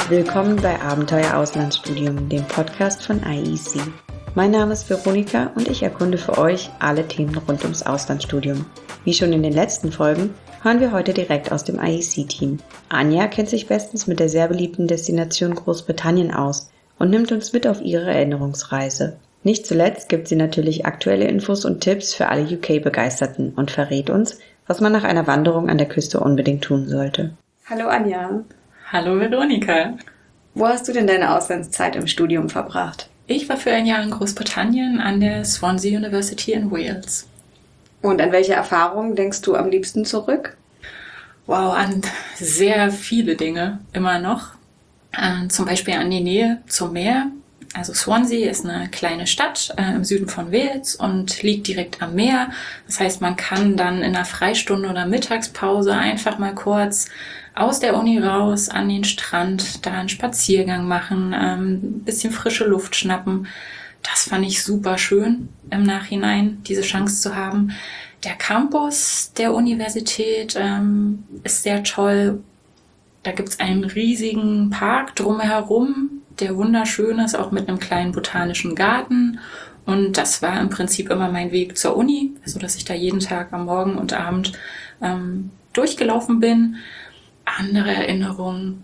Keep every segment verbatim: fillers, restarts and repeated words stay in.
Willkommen bei Abenteuer Auslandsstudium, dem Podcast von I E C. Mein Name ist Veronika und ich erkunde für euch alle Themen rund ums Auslandsstudium. Wie schon in den letzten Folgen hören wir heute direkt aus dem I E C-Team. Anja kennt sich bestens mit der sehr beliebten Destination Großbritannien aus und nimmt uns mit auf ihre Erinnerungsreise. Nicht zuletzt gibt sie natürlich aktuelle Infos und Tipps für alle U K-Begeisterten und verrät uns, was man nach einer Wanderung an der Küste unbedingt tun sollte. Hallo Anja. Hallo Veronika. Wo hast du denn deine Auslandszeit im Studium verbracht? Ich war für ein Jahr in Großbritannien an der Swansea University in Wales. Und an welche Erfahrungen denkst du am liebsten zurück? Wow, an sehr viele Dinge immer noch. Äh, zum Beispiel an die Nähe zum Meer. Also Swansea ist eine kleine Stadt äh, im Süden von Wales und liegt direkt am Meer. Das heißt, man kann dann in einer Freistunde oder Mittagspause einfach mal kurz aus der Uni raus an den Strand, da einen Spaziergang machen, ähm, ein bisschen frische Luft schnappen. Das fand ich super schön im Nachhinein, diese Chance zu haben. Der Campus der Universität ähm, ist sehr toll. Da gibt's einen riesigen Park drumherum, der wunderschön ist, auch mit einem kleinen botanischen Garten. Und das war im Prinzip immer mein Weg zur Uni, also dass ich da jeden Tag am Morgen und Abend ähm, durchgelaufen bin. Andere Erinnerungen,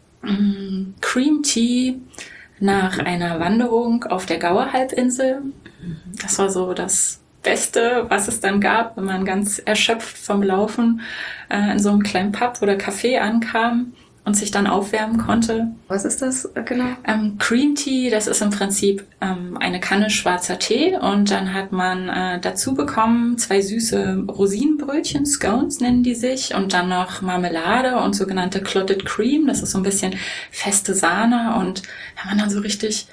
mh, Cream Tea nach einer Wanderung auf der Gower Halbinsel. Das war so das Beste, was es dann gab, wenn man ganz erschöpft vom Laufen äh, in so einem kleinen Pub oder Café ankam und sich dann aufwärmen konnte. Was ist das genau? Ähm, Cream Tea, das ist im Prinzip ähm, eine Kanne schwarzer Tee und dann hat man äh, dazu bekommen zwei süße Rosinenbrötchen, Scones nennen die sich, und dann noch Marmelade und sogenannte Clotted Cream, das ist so ein bisschen feste Sahne, und da man dann so richtig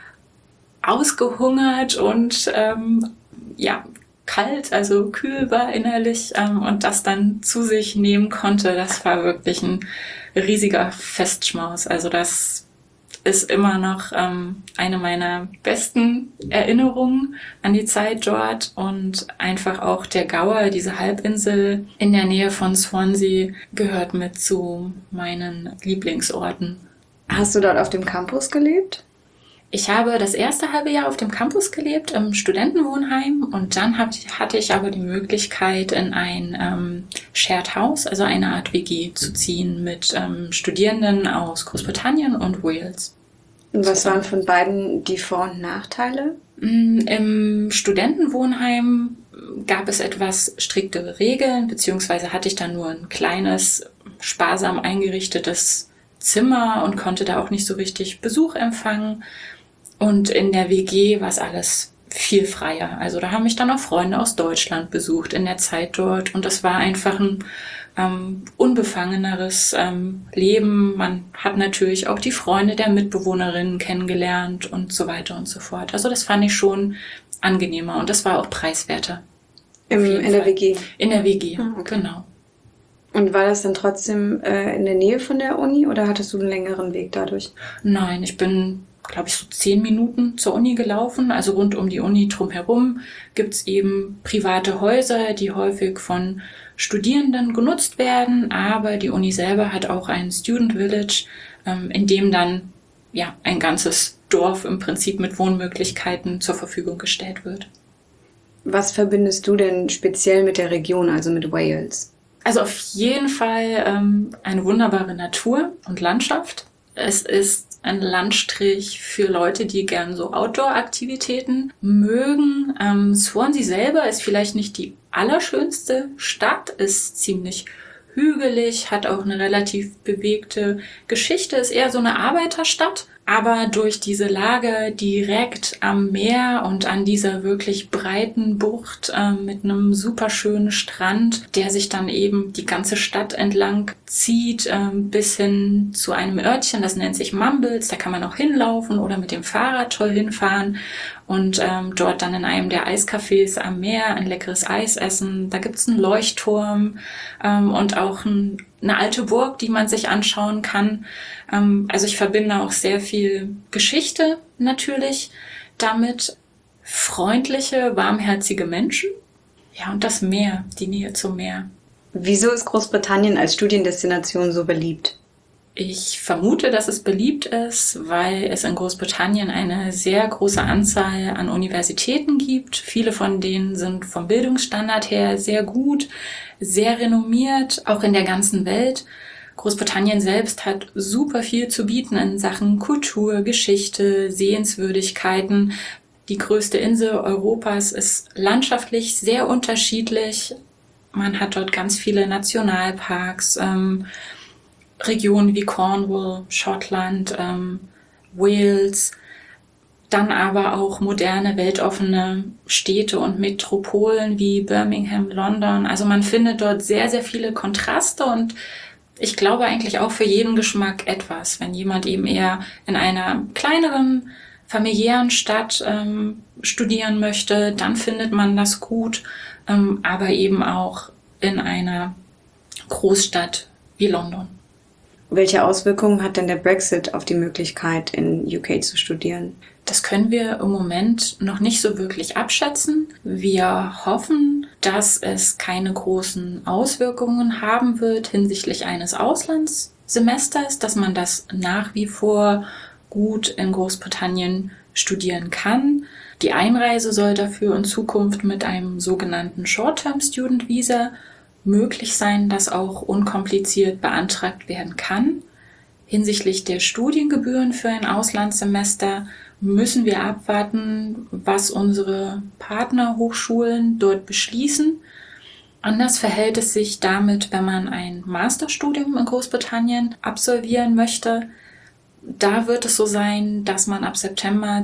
ausgehungert und ähm, ja, kalt, also kühl war innerlich ähm, und das dann zu sich nehmen konnte, das war wirklich ein riesiger Festschmaus. Also das ist immer noch ähm, eine meiner besten Erinnerungen an die Zeit dort, und einfach auch der Gower, diese Halbinsel in der Nähe von Swansea, gehört mit zu meinen Lieblingsorten. Hast du dort auf dem Campus gelebt? Ich habe das erste halbe Jahr auf dem Campus gelebt, im Studentenwohnheim, und dann hatte ich aber die Möglichkeit, in ein ähm, Shared House, also eine Art W G, zu ziehen mit ähm, Studierenden aus Großbritannien und Wales. Und was waren von beiden die Vor- und Nachteile? Im Studentenwohnheim gab es etwas striktere Regeln, beziehungsweise hatte ich dann nur ein kleines, sparsam eingerichtetes Zimmer und konnte da auch nicht so richtig Besuch empfangen. Und in der W G war es alles viel freier. Also da haben mich dann auch Freunde aus Deutschland besucht in der Zeit dort. Und das war einfach ein ähm, unbefangeneres ähm, Leben. Man hat natürlich auch die Freunde der Mitbewohnerinnen kennengelernt und so weiter und so fort. Also das fand ich schon angenehmer und das war auch preiswerter. Im, in der W G? In der W G, ah, okay. Genau. Und war das dann trotzdem äh, in der Nähe von der Uni oder hattest du einen längeren Weg dadurch? Nein, ich bin, glaube ich, so zehn Minuten zur Uni gelaufen. Also rund um die Uni drumherum gibt's eben private Häuser, die häufig von Studierenden genutzt werden. Aber die Uni selber hat auch ein Student Village, ähm, in dem dann ja ein ganzes Dorf im Prinzip mit Wohnmöglichkeiten zur Verfügung gestellt wird. Was verbindest du denn speziell mit der Region, also mit Wales? Also auf jeden Fall ähm, eine wunderbare Natur und Landschaft. Es ist ein Landstrich für Leute, die gern so Outdoor-Aktivitäten mögen. Ähm, Swansea selber ist vielleicht nicht die allerschönste Stadt, ist ziemlich hügelig, hat auch eine relativ bewegte Geschichte, ist eher so eine Arbeiterstadt. Aber durch diese Lage direkt am Meer und an dieser wirklich breiten Bucht äh, mit einem super schönen Strand, der sich dann eben die ganze Stadt entlang zieht, äh, bis hin zu einem Örtchen, das nennt sich Mumbles. Da kann man auch hinlaufen oder mit dem Fahrrad toll hinfahren und ähm, dort dann in einem der Eiscafés am Meer ein leckeres Eis essen. Da gibt's einen Leuchtturm ähm, und auch ein eine alte Burg, die man sich anschauen kann. Also ich verbinde auch sehr viel Geschichte natürlich damit. Freundliche, warmherzige Menschen. Ja, und das Meer, die Nähe zum Meer. Wieso ist Großbritannien als Studiendestination so beliebt? Ich vermute, dass es beliebt ist, weil es in Großbritannien eine sehr große Anzahl an Universitäten gibt. Viele von denen sind vom Bildungsstandard her sehr gut, sehr renommiert, auch in der ganzen Welt. Großbritannien selbst hat super viel zu bieten in Sachen Kultur, Geschichte, Sehenswürdigkeiten. Die größte Insel Europas ist landschaftlich sehr unterschiedlich. Man hat dort ganz viele Nationalparks, ähm, Regionen wie Cornwall, Schottland, ähm, Wales, dann aber auch moderne, weltoffene Städte und Metropolen wie Birmingham, London. Also man findet dort sehr, sehr viele Kontraste und ich glaube eigentlich auch für jeden Geschmack etwas. Wenn jemand eben eher in einer kleineren, familiären Stadt ähm, studieren möchte, dann findet man das gut, ähm, aber eben auch in einer Großstadt wie London. Welche Auswirkungen hat denn der Brexit auf die Möglichkeit, in U K zu studieren? Das können wir im Moment noch nicht so wirklich abschätzen. Wir hoffen, dass es keine großen Auswirkungen haben wird hinsichtlich eines Auslandssemesters, dass man das nach wie vor gut in Großbritannien studieren kann. Die Einreise soll dafür in Zukunft mit einem sogenannten Short-Term Student Visa möglich sein, das auch unkompliziert beantragt werden kann. Hinsichtlich der Studiengebühren für ein Auslandssemester müssen wir abwarten, was unsere Partnerhochschulen dort beschließen. Anders verhält es sich damit, wenn man ein Masterstudium in Großbritannien absolvieren möchte. Da wird es so sein, dass man ab September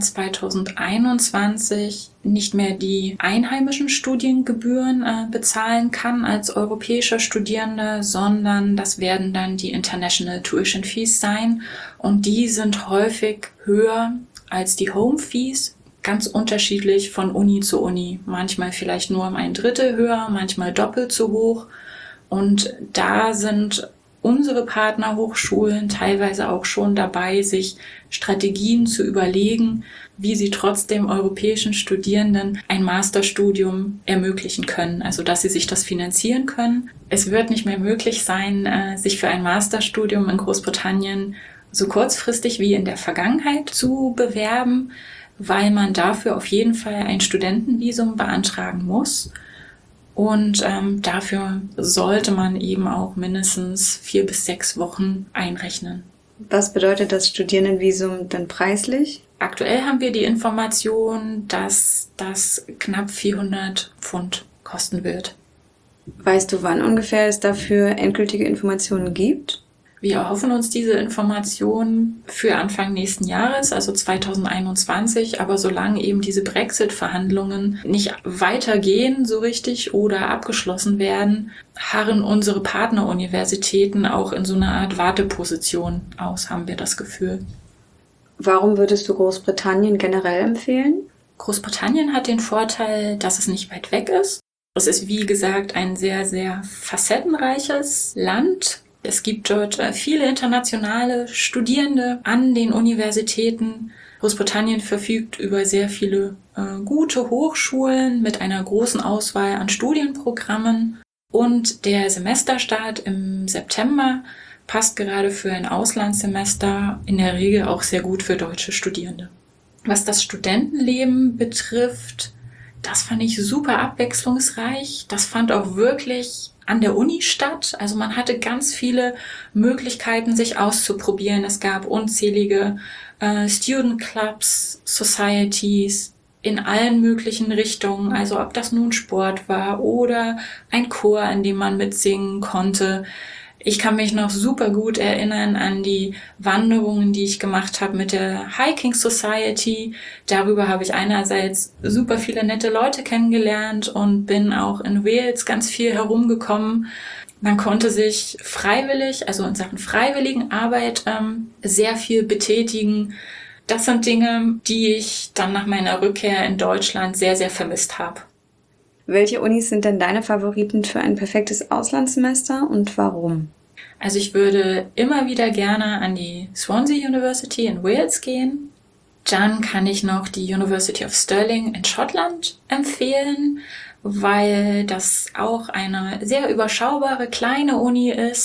zweitausendeinundzwanzig nicht mehr die einheimischen Studiengebühren äh, bezahlen kann als europäischer Studierender, sondern das werden dann die International Tuition Fees sein. Und die sind häufig höher als die Home Fees, ganz unterschiedlich von Uni zu Uni. Manchmal vielleicht nur um ein Drittel höher, manchmal doppelt so hoch. Und da sind unsere Partnerhochschulen teilweise auch schon dabei, sich Strategien zu überlegen, wie sie trotzdem europäischen Studierenden ein Masterstudium ermöglichen können, also dass sie sich das finanzieren können. Es wird nicht mehr möglich sein, sich für ein Masterstudium in Großbritannien so kurzfristig wie in der Vergangenheit zu bewerben, weil man dafür auf jeden Fall ein Studentenvisum beantragen muss. Und ähm, dafür sollte man eben auch mindestens vier bis sechs Wochen einrechnen. Was bedeutet das Studierendenvisum denn preislich? Aktuell haben wir die Information, dass das knapp vierhundert Pfund kosten wird. Weißt du, wann ungefähr es dafür endgültige Informationen gibt? Wir erhoffen uns diese Informationen für Anfang nächsten Jahres, also zweitausendeinundzwanzig. Aber solange eben diese Brexit-Verhandlungen nicht weitergehen so richtig oder abgeschlossen werden, harren unsere Partneruniversitäten auch in so einer Art Warteposition aus, haben wir das Gefühl. Warum würdest du Großbritannien generell empfehlen? Großbritannien hat den Vorteil, dass es nicht weit weg ist. Es ist, wie gesagt, ein sehr, sehr facettenreiches Land. Es gibt dort viele internationale Studierende an den Universitäten. Großbritannien verfügt über sehr viele äh, gute Hochschulen mit einer großen Auswahl an Studienprogrammen. Und der Semesterstart im September passt gerade für ein Auslandssemester in der Regel auch sehr gut für deutsche Studierende. Was das Studentenleben betrifft, das fand ich super abwechslungsreich. Das fand auch wirklich an der Uni statt. Also man hatte ganz viele Möglichkeiten, sich auszuprobieren. Es gab unzählige äh, Student Clubs, Societies in allen möglichen Richtungen. Also ob das nun Sport war oder ein Chor, in dem man mitsingen konnte. Ich kann mich noch super gut erinnern an die Wanderungen, die ich gemacht habe mit der Hiking Society. Darüber habe ich einerseits super viele nette Leute kennengelernt und bin auch in Wales ganz viel herumgekommen. Man konnte sich freiwillig, also in Sachen Freiwilligenarbeit, ähm, sehr viel betätigen. Das sind Dinge, die ich dann nach meiner Rückkehr in Deutschland sehr, sehr vermisst habe. Welche Unis sind denn deine Favoriten für ein perfektes Auslandssemester und warum? Also ich würde immer wieder gerne an die Swansea University in Wales gehen. Dann kann ich noch die University of Stirling in Schottland empfehlen, weil das auch eine sehr überschaubare kleine Uni ist,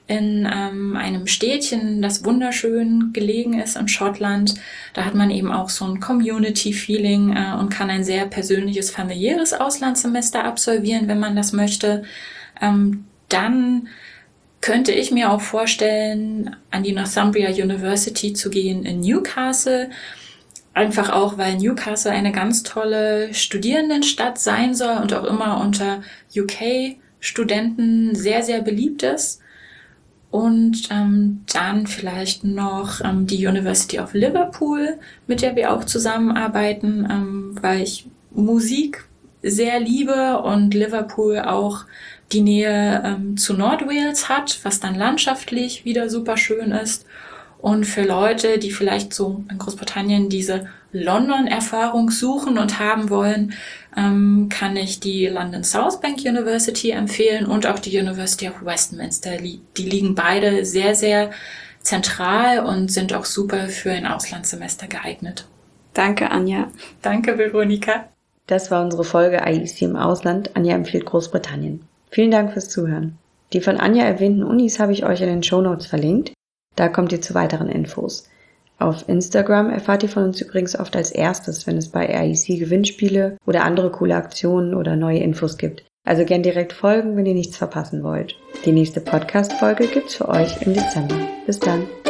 in ähm, einem Städtchen, das wunderschön gelegen ist in Schottland. Da hat man eben auch so ein Community-Feeling äh, und kann ein sehr persönliches, familiäres Auslandssemester absolvieren, wenn man das möchte. Ähm, dann könnte ich mir auch vorstellen, an die Northumbria University zu gehen in Newcastle. Einfach auch, weil Newcastle eine ganz tolle Studierendenstadt sein soll und auch immer unter U K-Studenten sehr, sehr beliebt ist. Und ähm, dann vielleicht noch ähm, die University of Liverpool, mit der wir auch zusammenarbeiten, ähm, weil ich Musik sehr liebe und Liverpool auch die Nähe ähm, zu Nordwales hat, was dann landschaftlich wieder super schön ist. Und für Leute, die vielleicht so in Großbritannien diese London-Erfahrung suchen und haben wollen, ähm, kann ich die London South Bank University empfehlen und auch die University of Westminster. Die liegen beide sehr, sehr zentral und sind auch super für ein Auslandssemester geeignet. Danke, Anja. Danke, Veronika. Das war unsere Folge I E C im Ausland. Anja empfiehlt Großbritannien. Vielen Dank fürs Zuhören. Die von Anja erwähnten Unis habe ich euch in den Shownotes verlinkt. Da kommt ihr zu weiteren Infos. Auf Instagram erfahrt ihr von uns übrigens oft als erstes, wenn es bei I E C Gewinnspiele oder andere coole Aktionen oder neue Infos gibt. Also gern direkt folgen, wenn ihr nichts verpassen wollt. Die nächste Podcast-Folge gibt's für euch im Dezember. Bis dann!